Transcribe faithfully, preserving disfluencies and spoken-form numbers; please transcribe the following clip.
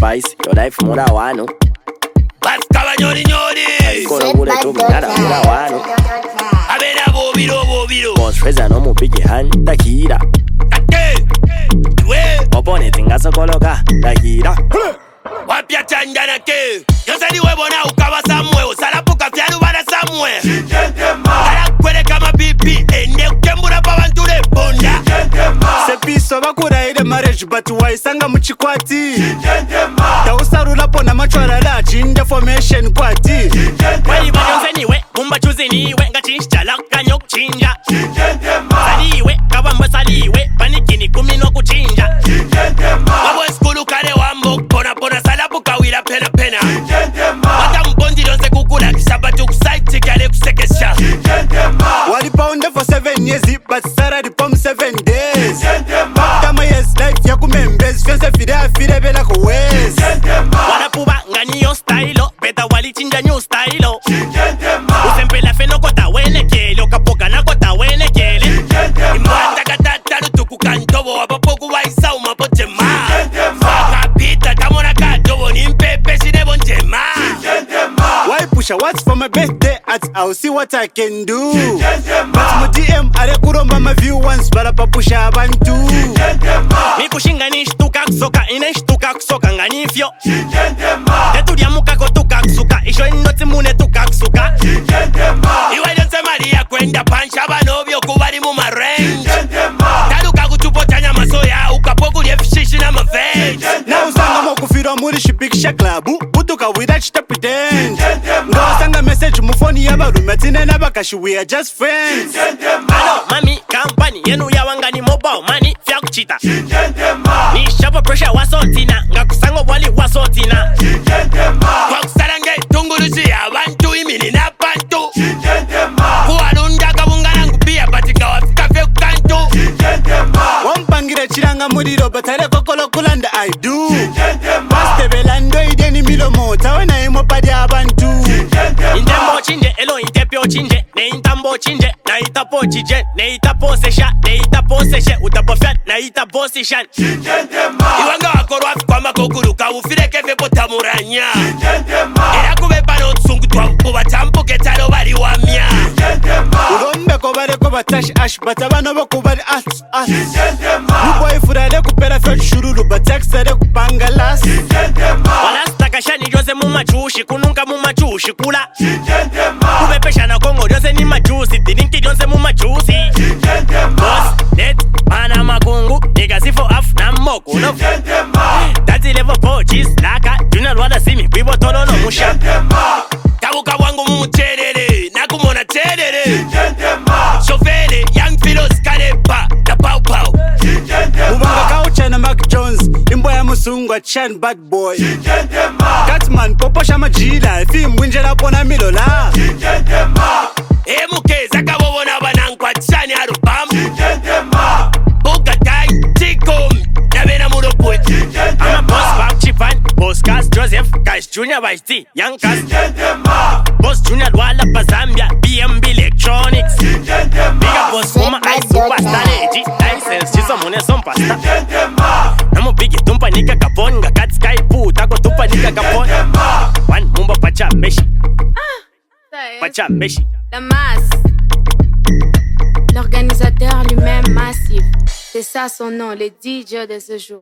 spice, your life muda wano. Baskaba nyori nyori. Kono mure to binara muda wano. Abena bobiro bobiro. Boss Reza no mupige hand takira. Kate. We. Opone tingaso koloka takira. Wapya chanjana ke. Yosani webona ukaba samwe. Usalapuka fianu bana samwe. Kala kwele kama bibi. Ende ukembura pa banture bonda. Sepiso bakura ile marriage but waisanga muchikwati. Tausarula pona machwara la chinja formation kwati. Wali banyonze niwe, mumba chuzi niwe. Nga chinja kanyok chinja. Saliwe, kabamba saliwe. Panikini kumino kuchinja. Wabwe skulu kare wambo. Pona pona salapuka wila pena pena. Wata mbondi donse kukula kisabatu kusaiti kale kusekesha. Wali pound for seven years but salary pom seven days. Kama yes life ya kumembezi fianse fide fide bela ko west. Wanapuba ngani yo stylo. Beta wali chinja new stylo. Usempela feno kota wene kele. Okapoka na kota wene kele. Imwata katata lutuku kantobo. Wapapoku waisa umapote ma. Wakapita tamona kadobo. Nimpepe sinebo njema. Why pusha what's for my birthday at I'll see what I can do. But mu D M are kuromba my view once bara papusha abantu. Mikushinga nishtuka kusoka. Ineshtuka kusoka nganifyo. Tetudia muka kotuka kusuka. Isho inoti mune tuka kusuka. Iwe donse maria kwenda pancha banovyo kubali mu marange. Taluka kutupo tanya masoya. Ukapoku liefishishi na mavenge. Now sanga mo kufiro muri shipikisha klabu. Butuka without chita pretend. Ngo sanga message mu phone yaba rumetine na bakashi we are just friends. Hello, mami, company. Yenu ya wangani mobile money. Fya kuchita. Ni shapa pressure wasotina. Nga kusango wali wasotina. Kwa kusarange tungulushi abantu imini na pantu. Kuwarunda kabungana ngupia batinga wafika fe kukantu. Wampangire chiranga muriro batare kokolo kulanda I do. Paste belando ideni milomo tawana imo padi abantu. Intembo chinje, elo intepio chinje. Ne intambo chinje, na itapo chije. Ne itapo sesha, ne itapo seshe. Utapo fiat, na itapo seshan. Iwanga wakoro wafi kwa makokuru. Kawufire kefe potamuranya. Era kubepa no tsungu tuwa kuba champu ketaro bari wamia. Urombe ko bare ko batash ash batabano bo kubari as as. Nuboy furale kupera fetch shururu bataxere kupanga las. Walasta kashani jose mu machushi. Kununka mu machushi kula. Kubepesha na kongo jose ni machusi. Dininki jose mu machusi. Boss, net, mana makungu. Nigga sifo af na moku no. Tati level pochis laka. Junior wada simi kwibo tolo no musha. Kabuka wangu mumuterere. Nakumona terere. Shofere, young philos kanepa. Na pau pau. Mubanga kaucha na Mac Jones. Imbo ya musungwa chan bad boy. Catman popo shama jila. Ifi mwinjera pona milola. Emuke zaka bobo na banankwa chani arubam. Buka tai chikom. Nabena murokwe. I'm a boss back chipan. Boss Cass Joseph. Cash Junior Vice T. Young Cass. Boss Junior Walla Pazambia. B M B Electronics. Bigger boss Fuma I Superstar Egi. License chiso mune son pasta. Namo bigi tumpa nika kapon. Nga kat sky puta ko tumpa nika kapon. One mumba pacha meshi. Pacha meshi. La masse. L'organisateur lui-même massif. C'est ça son nom, le D J de ce jour.